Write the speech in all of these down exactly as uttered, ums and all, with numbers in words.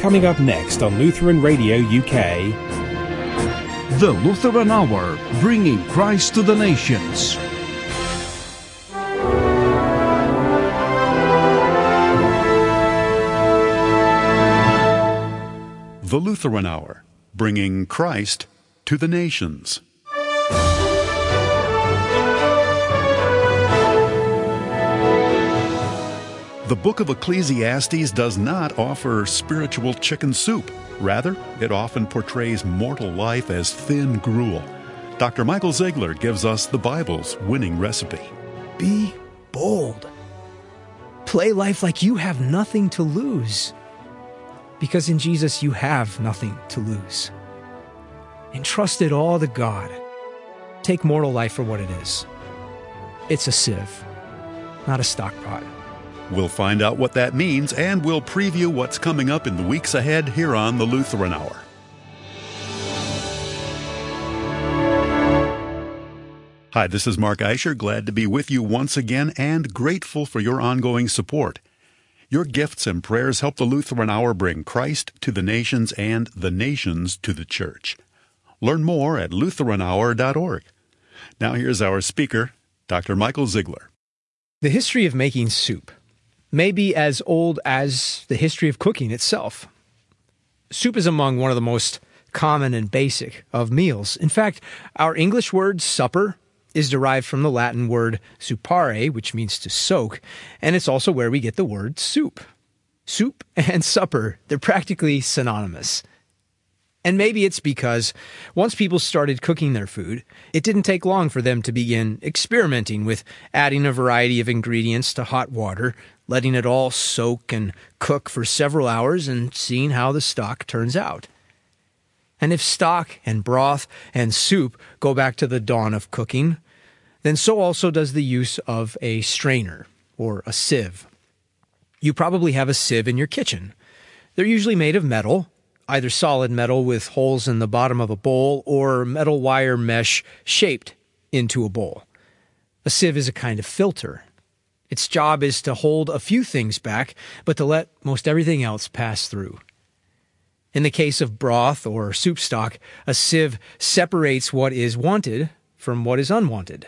Coming up next on Lutheran Radio U K. The Lutheran Hour, bringing Christ to the nations. The Lutheran Hour, bringing Christ to the nations. The book of Ecclesiastes does not offer spiritual chicken soup. Rather, it often portrays mortal life as thin gruel. Doctor Michael Ziegler gives us the Bible's winning recipe. Be bold. Play life like you have nothing to lose. Because in Jesus you have nothing to lose. Entrust it all to God. Take mortal life for what it is. It's a sieve, not a stock pot. We'll find out what that means, and we'll preview what's coming up in the weeks ahead here on the Lutheran Hour. Hi, this is Mark Eicher, glad to be with you once again and grateful for your ongoing support. Your gifts and prayers help the Lutheran Hour bring Christ to the nations and the nations to the church. Learn more at lutheran hour dot org. Now here's our speaker, Doctor Michael Ziegler. The history of making soup may be as old as the history of cooking itself. Soup is among one of the most common and basic of meals. In fact, our English word supper is derived from the Latin word supare, which means to soak, and it's also where we get the word soup. Soup and supper, they're practically synonymous. And maybe it's because once people started cooking their food, it didn't take long for them to begin experimenting with adding a variety of ingredients to hot water, letting it all soak and cook for several hours and seeing how the stock turns out. And if stock and broth and soup go back to the dawn of cooking, then so also does the use of a strainer or a sieve. You probably have a sieve in your kitchen. They're usually made of metal, either solid metal with holes in the bottom of a bowl or metal wire mesh shaped into a bowl. A sieve is a kind of filter. Its job is to hold a few things back, but to let most everything else pass through. In the case of broth or soup stock, a sieve separates what is wanted from what is unwanted.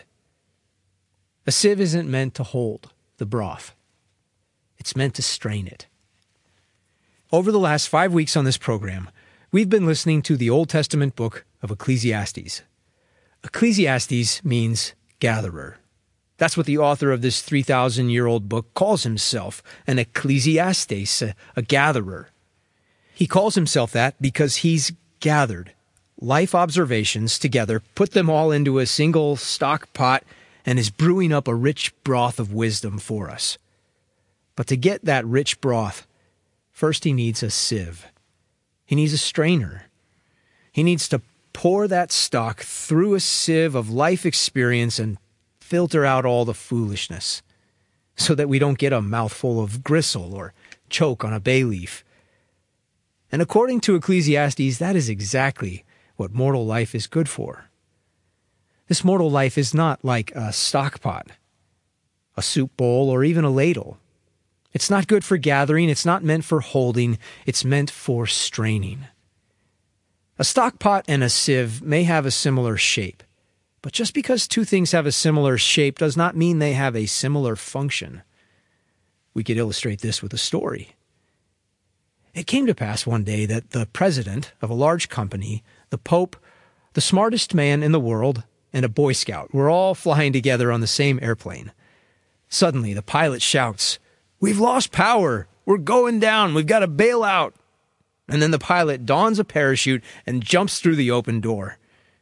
A sieve isn't meant to hold the broth. It's meant to strain it. Over the last five weeks on this program, we've been listening to the Old Testament book of Ecclesiastes. Ecclesiastes means gatherer. That's what the author of this three thousand year old book calls himself, an ecclesiastes, a, a gatherer. He calls himself that because he's gathered life observations together, put them all into a single stock pot, and is brewing up a rich broth of wisdom for us. But to get that rich broth, first he needs a sieve. He needs a strainer. He needs to pour that stock through a sieve of life experience and filter out all the foolishness so that we don't get a mouthful of gristle or choke on a bay leaf. And according to Ecclesiastes, that is exactly what mortal life is good for. This mortal life is not like a stock pot, a soup bowl, or even a ladle. It's not good for gathering, it's not meant for holding, it's meant for straining. A stock pot and a sieve may have a similar shape, but just because two things have a similar shape does not mean they have a similar function. We could illustrate this with a story. It came to pass one day that the president of a large company, the Pope, the smartest man in the world, and a Boy Scout were all flying together on the same airplane. Suddenly, the pilot shouts, "We've lost power! We're going down! We've got to bail out!" And then the pilot dons a parachute and jumps through the open door.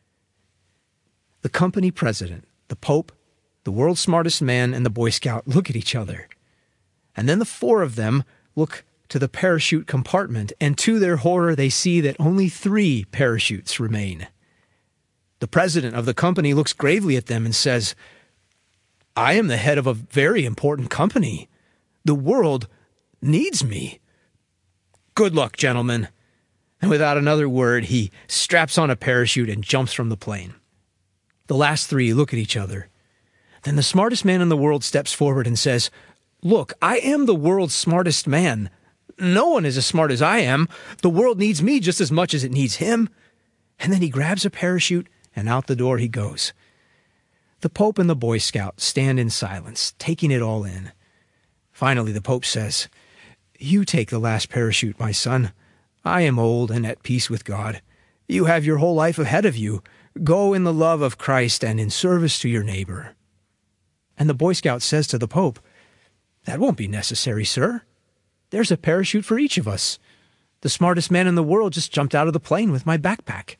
The company president, the Pope, the world's smartest man, and the Boy Scout look at each other. And then the four of them look to the parachute compartment, and to their horror they see that only three parachutes remain. The president of the company looks gravely at them and says, "I am the head of a very important company. The world needs me. Good luck, gentlemen." And without another word, he straps on a parachute and jumps from the plane. The last three look at each other. Then the smartest man in the world steps forward and says, "Look, I am the world's smartest man. No one is as smart as I am. The world needs me just as much as it needs him. And then he grabs a parachute, and out the door he goes. The Pope and the Boy Scout stand in silence, taking it all in. Finally, the Pope says, "You take the last parachute, my son. I am old and at peace with God. You have your whole life ahead of you. Go in the love of Christ and in service to your neighbor." And the Boy Scout says to the Pope, "That won't be necessary, sir. There's a parachute for each of us. The smartest man in the world just jumped out of the plane with my backpack."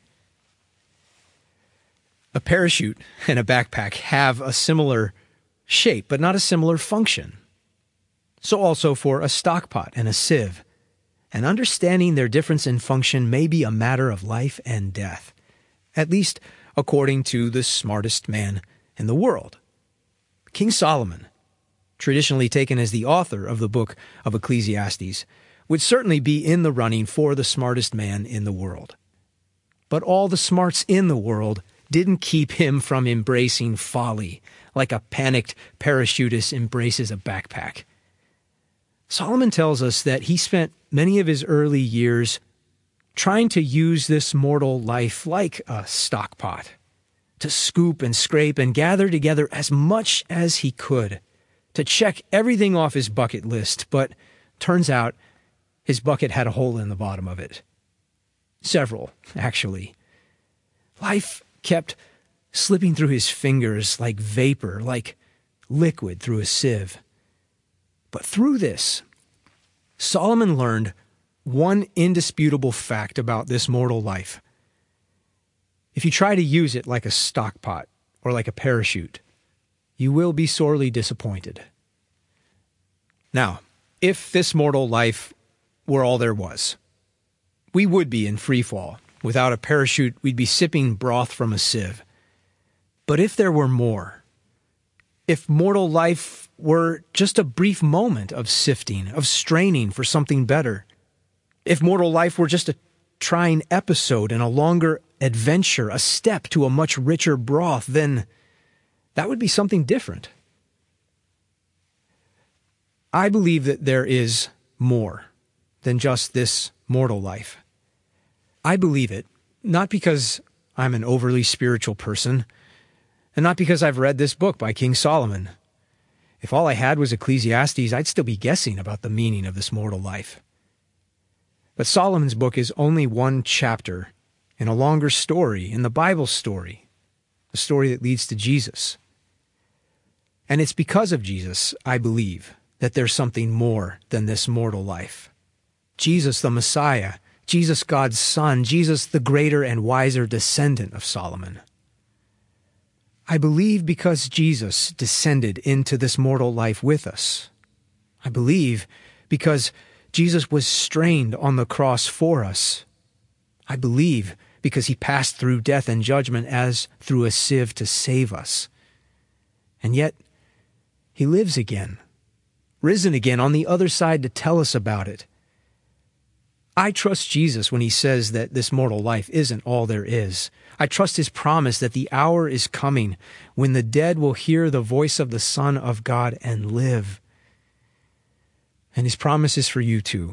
A parachute and a backpack have a similar shape, but not a similar function. So also for a stockpot and a sieve. And understanding their difference in function may be a matter of life and death, at least according to the smartest man in the world. King Solomon, traditionally taken as the author of the book of Ecclesiastes, would certainly be in the running for the smartest man in the world. But all the smarts in the world didn't keep him from embracing folly, like a panicked parachutist embraces a backpack. Solomon tells us that he spent many of his early years trying to use this mortal life like a stockpot, to scoop and scrape and gather together as much as he could, to check everything off his bucket list, but turns out his bucket had a hole in the bottom of it. Several, actually. Life kept slipping through his fingers like vapor, like liquid through a sieve. But through this, Solomon learned one indisputable fact about this mortal life. If you try to use it like a stockpot or like a parachute, you will be sorely disappointed. Now, if this mortal life were all there was, we would be in free fall. Without a parachute, we'd be sipping broth from a sieve. But if there were more, if mortal life were just a brief moment of sifting, of straining for something better, if mortal life were just a trying episode in a longer adventure, a step to a much richer broth, then that would be something different. I believe that there is more than just this mortal life. I believe it, not because I'm an overly spiritual person, and not because I've read this book by King Solomon. If all I had was Ecclesiastes, I'd still be guessing about the meaning of this mortal life. But Solomon's book is only one chapter in a longer story, in the Bible story, a story that leads to Jesus. And it's because of Jesus, I believe, that there's something more than this mortal life. Jesus the Messiah, Jesus God's Son, Jesus the greater and wiser descendant of Solomon. I believe because Jesus descended into this mortal life with us. I believe because Jesus was strained on the cross for us. I believe because he passed through death and judgment as through a sieve to save us. And yet, he lives again, risen again on the other side to tell us about it. I trust Jesus when he says that this mortal life isn't all there is. I trust his promise that the hour is coming when the dead will hear the voice of the Son of God and live. And his promise is for you too.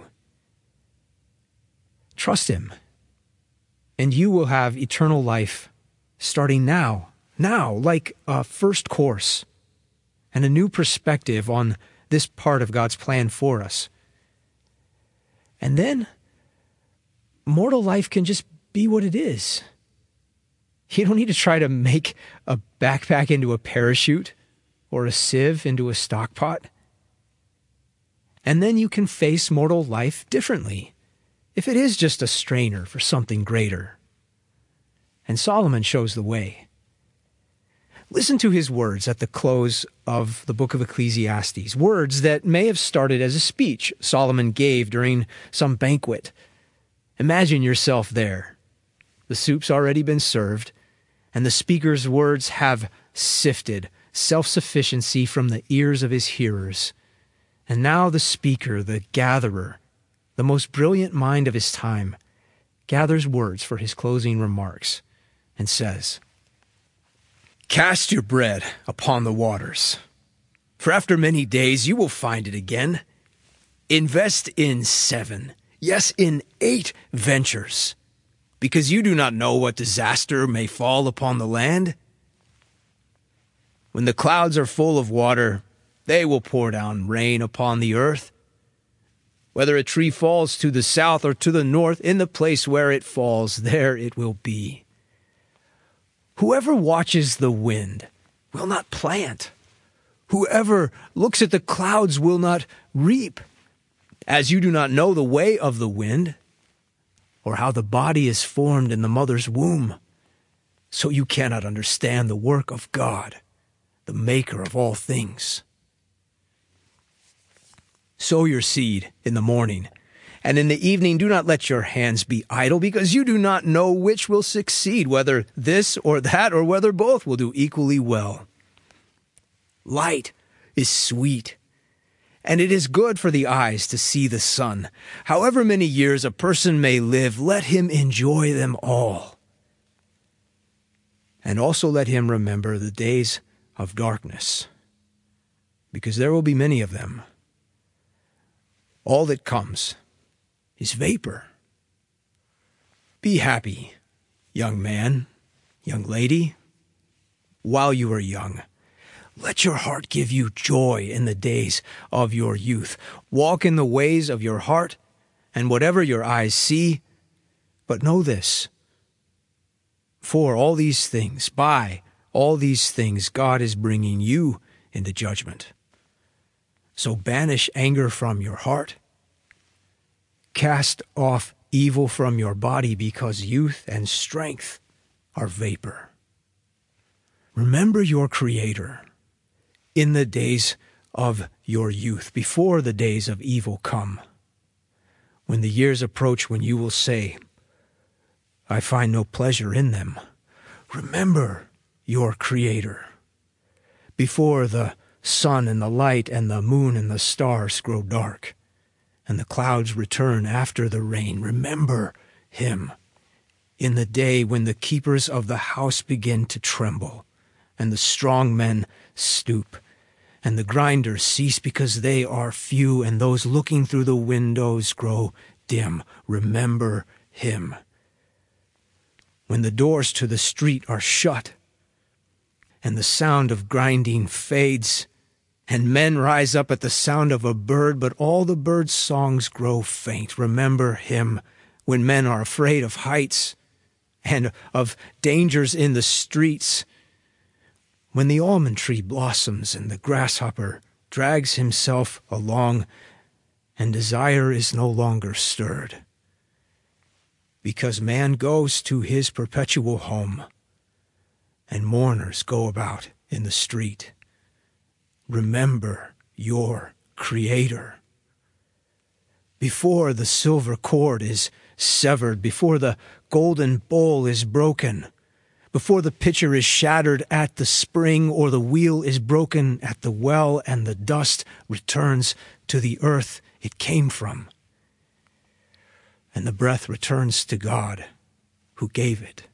Trust him, and you will have eternal life starting now, now, like a first course, and a new perspective on this part of God's plan for us. And then mortal life can just be what it is. You don't need to try to make a backpack into a parachute or a sieve into a stockpot. And then you can face mortal life differently, if it is just a strainer for something greater. And Solomon shows the way. Listen to his words at the close of the book of Ecclesiastes, words that may have started as a speech Solomon gave during some banquet. Imagine yourself there. The soup's already been served, and the speaker's words have sifted self-sufficiency from the ears of his hearers. And now the speaker, the gatherer, the most brilliant mind of his time, gathers words for his closing remarks and says, "Cast your bread upon the waters, for after many days you will find it again. Invest in seven, yes, in eight ventures, because you do not know what disaster may fall upon the land. When the clouds are full of water, they will pour down rain upon the earth. Whether a tree falls to the south or to the north, in the place where it falls, there it will be. Whoever watches the wind will not plant. Whoever looks at the clouds will not reap. As you do not know the way of the wind, or how the body is formed in the mother's womb, so you cannot understand the work of God, the maker of all things. Sow your seed in the morning, and in the evening do not let your hands be idle, because you do not know which will succeed, whether this or that, or whether both will do equally well. Light is sweet, and it is good for the eyes to see the sun. However many years a person may live, let him enjoy them all. And also let him remember the days of darkness, because there will be many of them. All that comes is vapor. Be happy, young man, young lady, while you are young. Let your heart give you joy in the days of your youth. Walk in the ways of your heart, and whatever your eyes see. But know this, for all these things, by all these things, God is bringing you into judgment. So banish anger from your heart. Cast off evil from your body, because youth and strength are vapor. Remember your Creator in the days of your youth, before the days of evil come, when the years approach when you will say, I find no pleasure in them. Remember your Creator before the sun and the light and the moon and the stars grow dark, and the clouds return after the rain. Remember Him in the day when the keepers of the house begin to tremble, and the strong men stoop, and the grinders cease because they are few, and those looking through the windows grow dim. Remember Him. When the doors to the street are shut, and the sound of grinding fades, and men rise up at the sound of a bird, but all the birds' songs grow faint. Remember Him when men are afraid of heights and of dangers in the streets, when the almond tree blossoms and the grasshopper drags himself along, and desire is no longer stirred, because man goes to his perpetual home, and mourners go about in the street. Remember your Creator. Before the silver cord is severed, before the golden bowl is broken, before the pitcher is shattered at the spring, or the wheel is broken at the well, and the dust returns to the earth it came from, and the breath returns to God who gave it.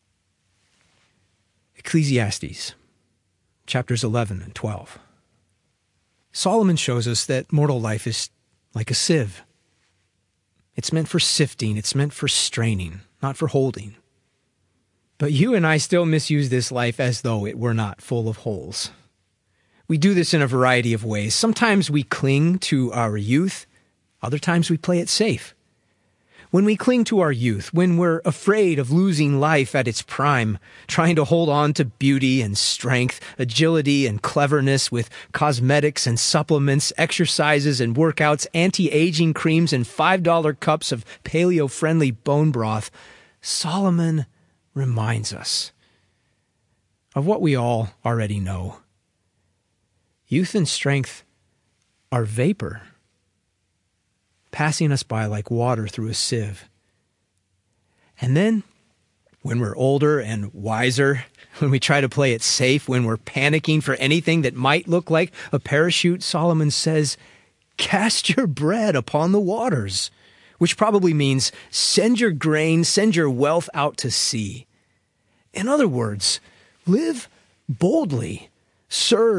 Ecclesiastes, chapters eleven and twelve. Solomon shows us that mortal life is like a sieve. It's meant for sifting, it's meant for straining, not for holding. But you and I still misuse this life as though it were not full of holes. We do this in a variety of ways. Sometimes we cling to our youth, other times we play it safe. When we cling to our youth, when we're afraid of losing life at its prime, trying to hold on to beauty and strength, agility and cleverness with cosmetics and supplements, exercises and workouts, anti-aging creams, and five dollar cups of paleo-friendly bone broth, Solomon reminds us of what we all already know. Youth and strength are vapor, passing us by like water through a sieve. And then, when we're older and wiser, when we try to play it safe, when we're panicking for anything that might look like a parachute, Solomon says, cast your bread upon the waters, which probably means send your grain, send your wealth out to sea. In other words, live boldly, serve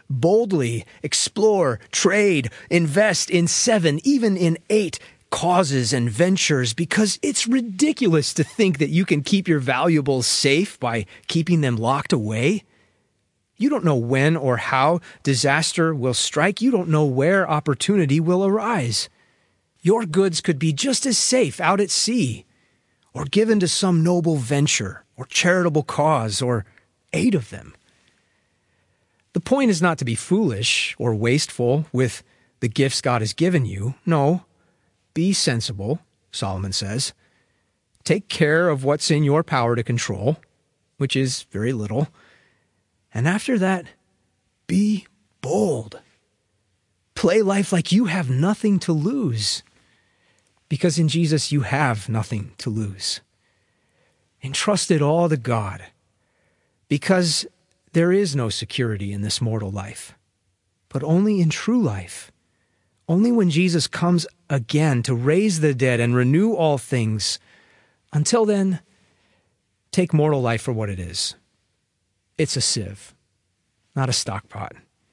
boldly explore, trade, invest in seven, even in eight causes and ventures, because it's ridiculous to think that you can keep your valuables safe by keeping them locked away. You don't know when or how disaster will strike. You don't know where opportunity will arise. Your goods could be just as safe out at sea, or given to some noble venture or charitable cause, or eight of them. The point is not to be foolish or wasteful with the gifts God has given you. No, be sensible, Solomon says. Take care of what's in your power to control, which is very little. And after that, be bold. Play life like you have nothing to lose, because in Jesus you have nothing to lose. Entrust it all to God, because there is no security in this mortal life, but only in true life. Only when Jesus comes again to raise the dead and renew all things. Until then, take mortal life for what it is. It's a sieve, not a stock pot.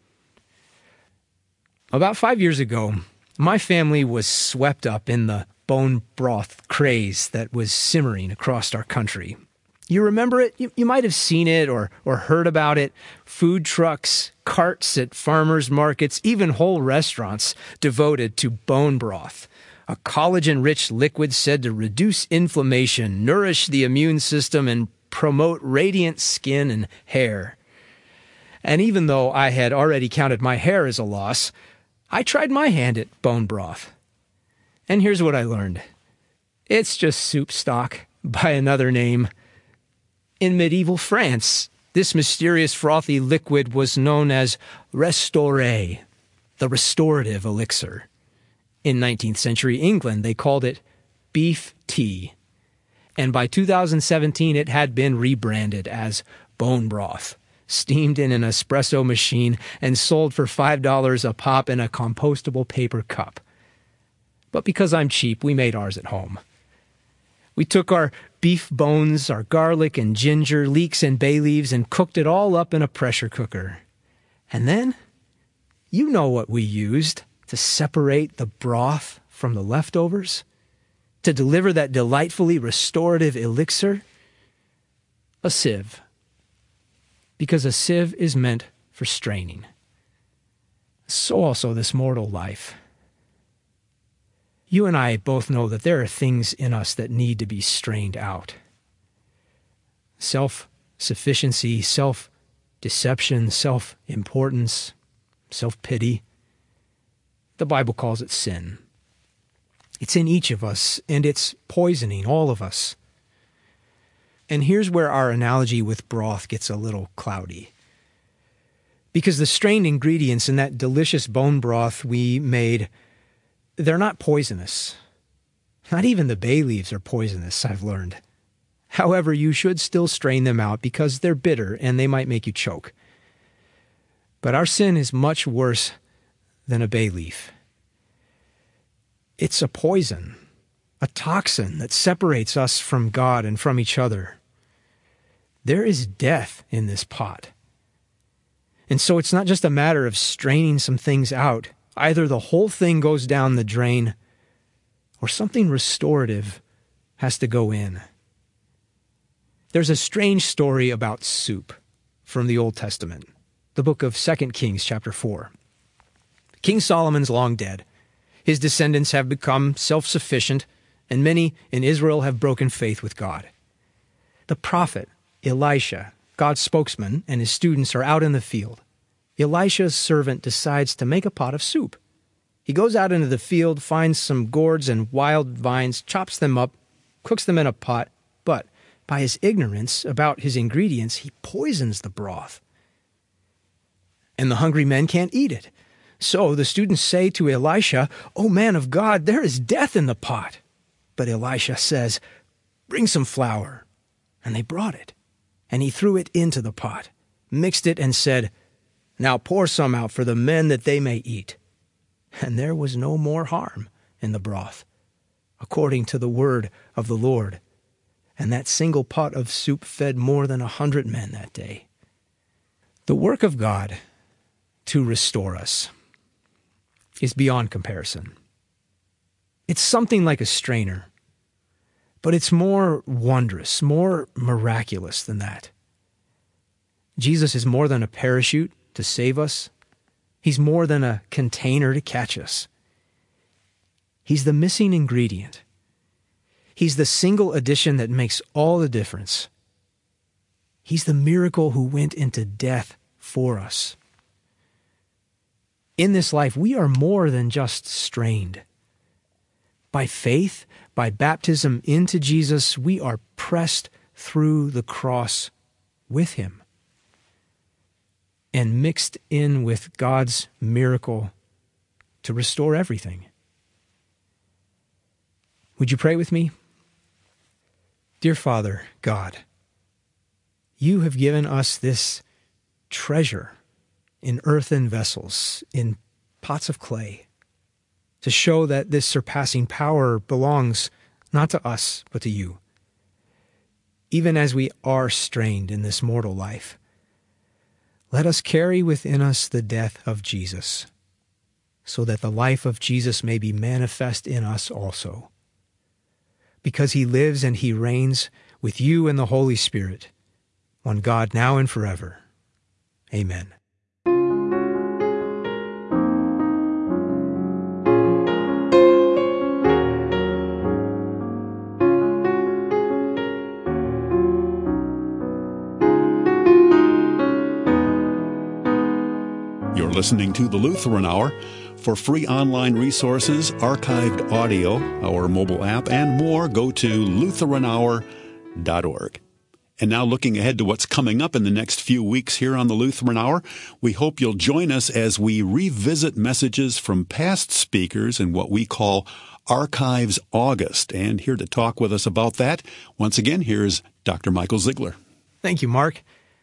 About five years ago, my family was swept up in the bone broth craze that was simmering across our country. You remember it? You, you might have seen it or, or heard about it. Food trucks, carts at farmers markets, even whole restaurants devoted to bone broth, a collagen-rich liquid said to reduce inflammation, nourish the immune system, and promote radiant skin and hair. And even though I had already counted my hair as a loss, I tried my hand at bone broth. And here's what I learned. It's just soup stock by another name. In medieval France, this mysterious frothy liquid was known as Restore, the restorative elixir. In nineteenth century England, they called it beef tea. And by two thousand seventeen, it had been rebranded as bone broth, steamed in an espresso machine and sold for five dollars a pop in a compostable paper cup. But because I'm cheap, we made ours at home. We took our beef bones, our garlic and ginger, leeks and bay leaves, and cooked it all up in a pressure cooker. And then, you know what we used to separate the broth from the leftovers? To deliver that delightfully restorative elixir? A sieve. Because a sieve is meant for straining. So also this mortal life. You and I both know that there are things in us that need to be strained out. Self-sufficiency, self-deception, self-importance, self-pity. The Bible calls it sin. It's in each of us, and it's poisoning all of us. And here's where our analogy with broth gets a little cloudy. Because the strained ingredients in that delicious bone broth we made, they're not poisonous. Not even the bay leaves are poisonous, I've learned. However, you should still strain them out because they're bitter and they might make you choke. But our sin is much worse than a bay leaf. It's a poison, a toxin that separates us from God and from each other. There is death in this pot. And so it's not just a matter of straining some things out. Either the whole thing goes down the drain, or something restorative has to go in. There's a strange story about soup from the Old Testament, the book of Second Kings, chapter four. King Solomon's long dead. His descendants have become self-sufficient, and many in Israel have broken faith with God. The prophet Elisha, God's spokesman, and his students are out in the field. Elisha's servant decides to make a pot of soup. He goes out into the field, finds some gourds and wild vines, chops them up, cooks them in a pot, but by his ignorance about his ingredients, he poisons the broth. And the hungry men can't eat it. So the students say to Elisha, "O man of God, there is death in the pot." But Elisha says, "Bring some flour." And they brought it. And he threw it into the pot, mixed it, and said, "Now pour some out for the men that they may eat." And there was no more harm in the broth, according to the word of the Lord. And that single pot of soup fed more than a hundred men that day. The work of God to restore us is beyond comparison. It's something like a strainer, but it's more wondrous, more miraculous than that. Jesus is more than a parachute to save us. He's more than a container to catch us. He's the missing ingredient. He's the single addition that makes all the difference. He's the miracle who went into death for us. In this life, we are more than just strained. By faith, by baptism into Jesus, we are pressed through the cross with him and mixed in with God's miracle to restore everything. Would you pray with me? Dear Father, God, you have given us this treasure in earthen vessels, in pots of clay, to show that this surpassing power belongs not to us, but to you. Even as we are strained in this mortal life, let us carry within us the death of Jesus, so that the life of Jesus may be manifest in us also. Because he lives and he reigns with you and the Holy Spirit, one God, now and forever. Amen. You're listening to the Lutheran Hour. For free online resources, archived audio, our mobile app, and more, go to lutheran hour dot org. And now looking ahead to what's coming up in the next few weeks here on the Lutheran Hour, we hope you'll join us as we revisit messages from past speakers in what we call Archives August. And here to talk with us about that, once again, here's Doctor Michael Ziegler. Thank you, Mark.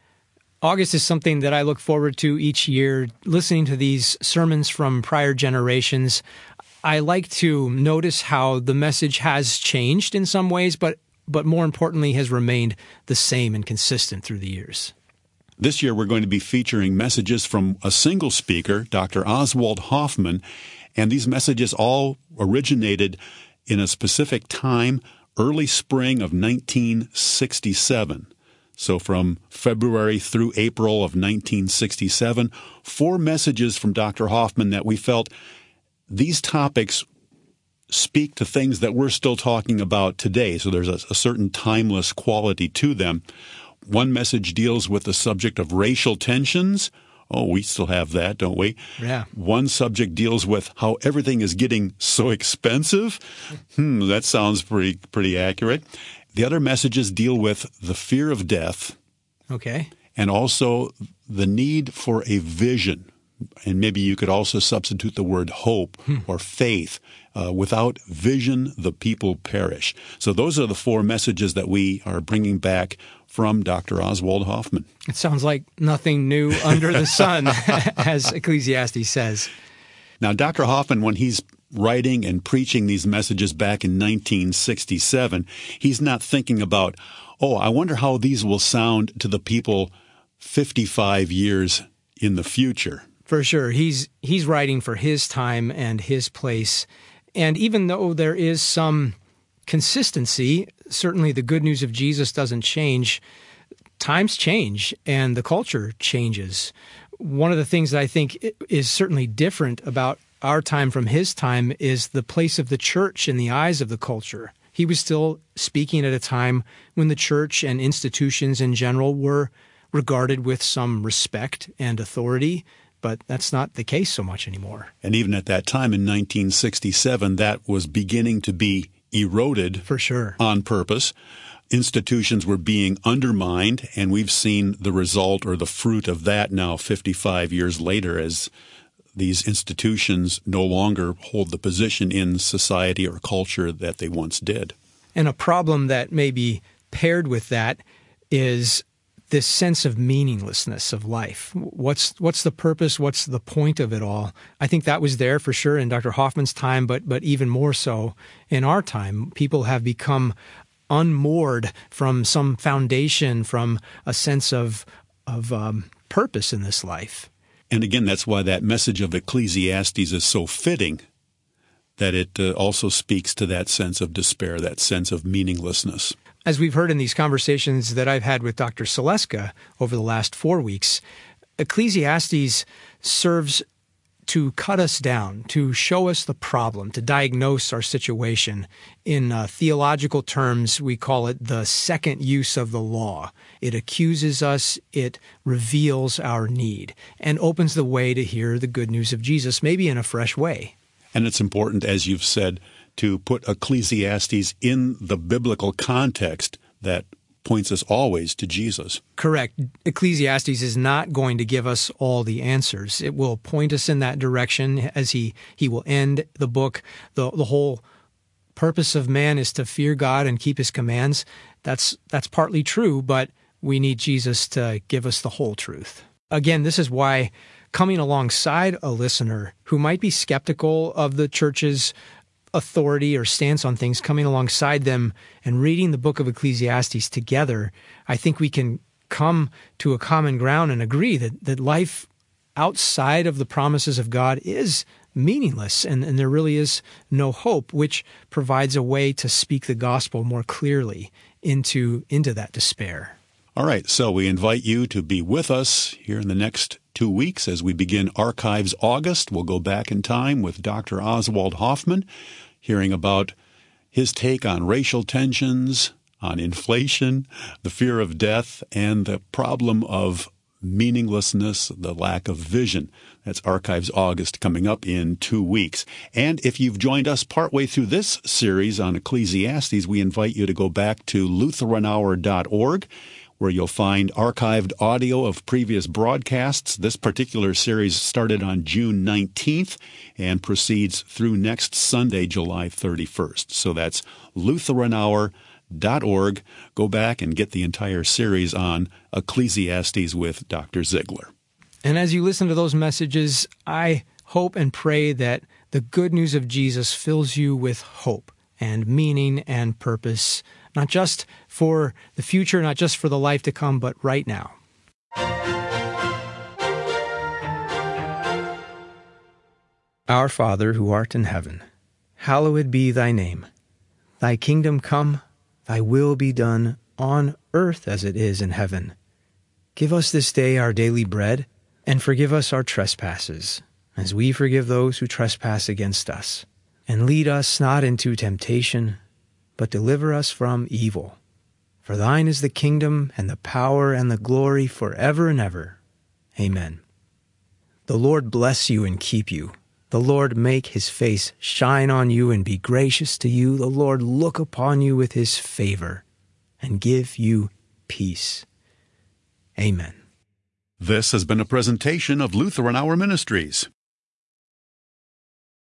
August is something that I look forward to each year, listening to these sermons from prior generations. I like to notice how the message has changed in some ways, but but more importantly has remained the same and consistent through the years. This year we're going to be featuring messages from a single speaker, Doctor Oswald Hoffmann, and these messages all originated in a specific time, early spring of nineteen sixty-seven. So from February through April of nineteen sixty-seven, four messages from Doctor Hoffmann that we felt these topics speak to things that we're still talking about today. So there's a, a certain timeless quality to them. One message deals with the subject of racial tensions. Oh, we still have that, don't we? Yeah. One subject deals with how everything is getting so expensive. Hmm, that sounds pretty pretty accurate. The other messages deal with the fear of death. Okay. And also the need for a vision. And maybe you could also substitute the word hope hmm. or faith. Uh, without vision, the people perish. So those are the four messages that we are bringing back from Doctor Oswald Hoffmann. It sounds like nothing new under the sun, as Ecclesiastes says. Now, Doctor Hoffmann, when he's writing and preaching these messages back in nineteen sixty-seven, he's not thinking about, oh, I wonder how these will sound to the people fifty-five years in the future. For sure. He's he's writing for his time and his place. And even though there is some consistency, certainly the good news of Jesus doesn't change. Times change and the culture changes. One of the things that I think is certainly different about our time from his time is the place of the church in the eyes of the culture. He was still speaking at a time when the church and institutions in general were regarded with some respect and authority, but that's not the case so much anymore. And even at that time in nineteen sixty-seven, that was beginning to be eroded. For sure. On purpose. Institutions were being undermined, and we've seen the result or the fruit of that now fifty-five years later as these institutions no longer hold the position in society or culture that they once did. And a problem that may be paired with that is this sense of meaninglessness of life. What's what's the purpose? What's the point of it all? I think that was there for sure in Doctor Hoffmann's time, but but even more so in our time. People have become unmoored from some foundation, from a sense of of um, purpose in this life. And again, that's why that message of Ecclesiastes is so fitting, that it uh, also speaks to that sense of despair, that sense of meaninglessness. As we've heard in these conversations that I've had with Doctor Seleska over the last four weeks, Ecclesiastes serves to cut us down, to show us the problem, to diagnose our situation. In uh, theological terms, we call it the second use of the law. It accuses us, it reveals our need, and opens the way to hear the good news of Jesus, maybe in a fresh way. And it's important, as you've said, to put Ecclesiastes in the biblical context that points us always to Jesus. Correct. Ecclesiastes is not going to give us all the answers. It will point us in that direction as he, he will end the book. The, the whole purpose of man is to fear God and keep his commands. That's, that's partly true, but we need Jesus to give us the whole truth. Again, this is why coming alongside a listener who might be skeptical of the church's authority or stance on things, coming alongside them and reading the book of Ecclesiastes together, I think we can come to a common ground and agree that, that life outside of the promises of God is meaningless and, and there really is no hope, which provides a way to speak the gospel more clearly into, into that despair. All right, so we invite you to be with us here in the next two weeks as we begin Archives August. We'll go back in time with Doctor Oswald Hoffman, hearing about his take on racial tensions, on inflation, the fear of death, and the problem of meaninglessness, the lack of vision. That's Archives August coming up in two weeks. And if you've joined us partway through this series on Ecclesiastes, we invite you to go back to Lutheran Hour dot org, where you'll find archived audio of previous broadcasts. This particular series started on June nineteenth and proceeds through next Sunday, July thirty-first. So that's Lutheran Hour dot org. Go back and get the entire series on Ecclesiastes with Doctor Ziegler. And as you listen to those messages, I hope and pray that the good news of Jesus fills you with hope and meaning and purpose, not just for the future, not just for the life to come, but right now. Our Father, who art in heaven, hallowed be thy name. Thy kingdom come, thy will be done, on earth as it is in heaven. Give us this day our daily bread, and forgive us our trespasses, as we forgive those who trespass against us. And lead us not into temptation, but deliver us from evil. For thine is the kingdom, and the power, and the glory, forever and ever. Amen. The Lord bless you and keep you. The Lord make his face shine on you and be gracious to you. The Lord look upon you with his favor and give you peace. Amen. This has been a presentation of Lutheran Hour Ministries.